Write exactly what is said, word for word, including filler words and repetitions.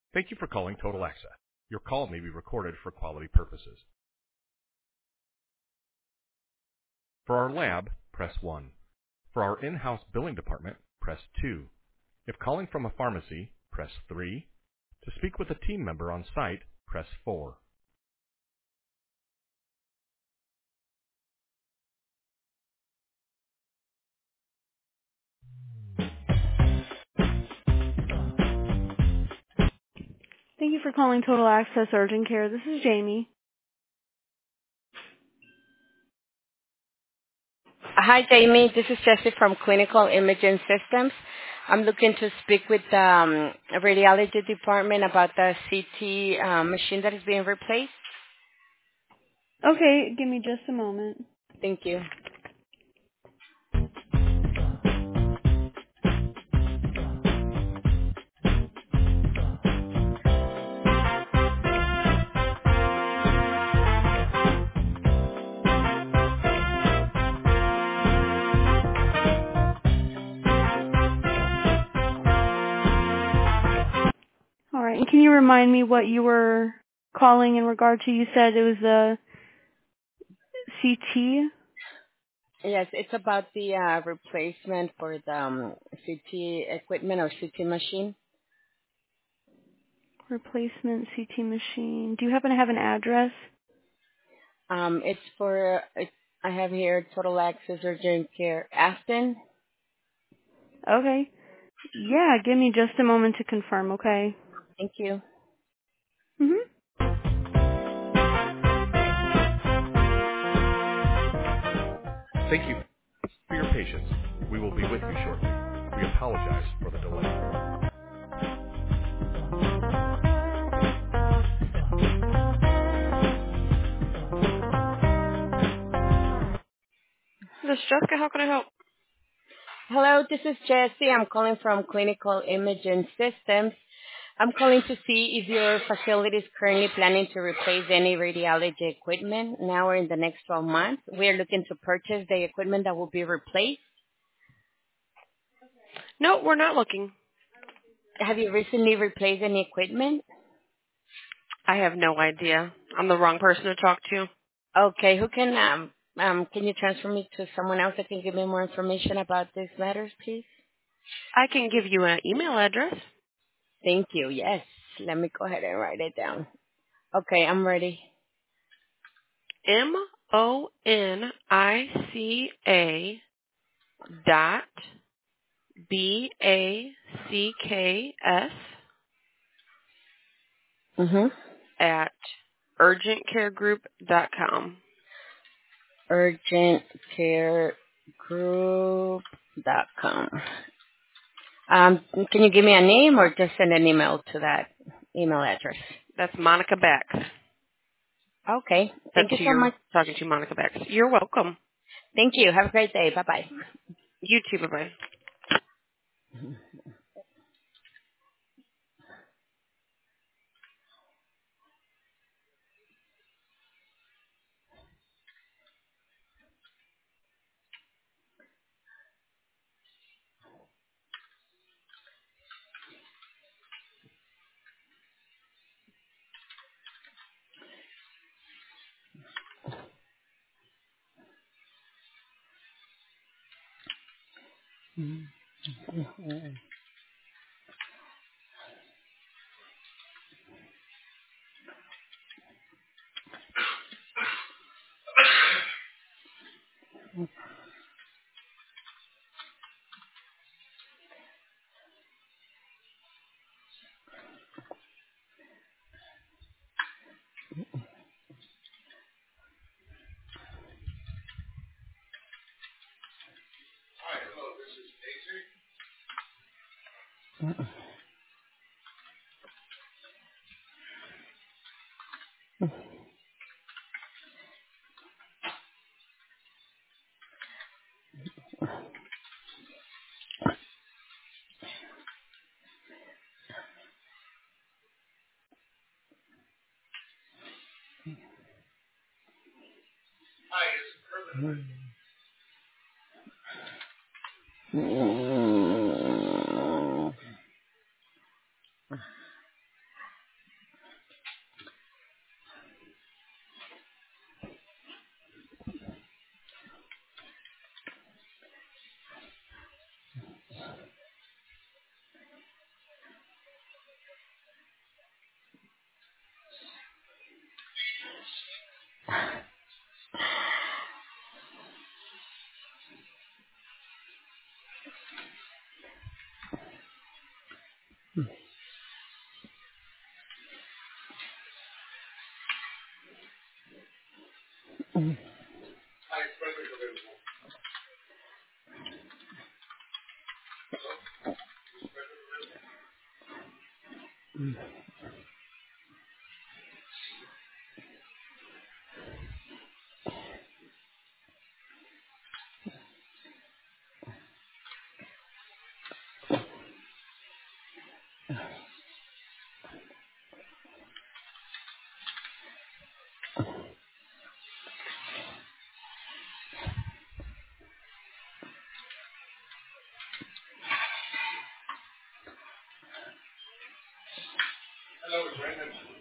Thank you for calling Total Access. Your call may be recorded for quality purposes. For our lab, press one. For our in-house billing department, press two. If calling from a pharmacy, press three. To speak with a team member on site, press four. Thank you for calling Total Access Urgent Care. This is Jamie. Hi, Jamie. This is Jessie from Clinical Imaging Systems. I'm looking to speak with um, a radiology department about the C T uh, machine that is being replaced. Okay, give me just a moment. Thank you. All right, and can you remind me what you were calling in regard to? You said it was the C T Yes, it's about the uh, replacement for the um, C T equipment or C T machine. replacement C T machine. Do you happen to have an address? Um, it's for, it, I have here Total Access Urgent Care Aston. Okay. Yeah, give me just a moment to confirm, okay? Thank you. Mhm. Thank you for your patience. We will be with you shortly. We apologize for the delay. This is Jessica. How can I help? Hello, this is Jessie. I'm calling from Clinical Imaging Systems. I'm calling to see if your facility is currently planning to replace any radiology equipment now or in the next twelve months. We're looking to purchase the equipment that will be replaced. No, we're not looking. Have you recently replaced any equipment? I have no idea. I'm the wrong person to talk to. Okay, who can um um can you transfer me to someone else that can give me more information about these matters, please? I can give you an email address. Thank you. Yes. Let me go ahead and write it down. Okay, I'm ready. M O N I C A dot B A C K S Mhm. at urgent care group dot com. urgent care group dot com. Um, can you give me a name or just send an email to that email address? That's Monica Bax. Okay. That's Thank you who so you're much. talking to, Monica Bax. You're welcome. Thank you. Have a great day. Bye-bye. You too. Bye-bye. Mm. Hello, it's Raymond.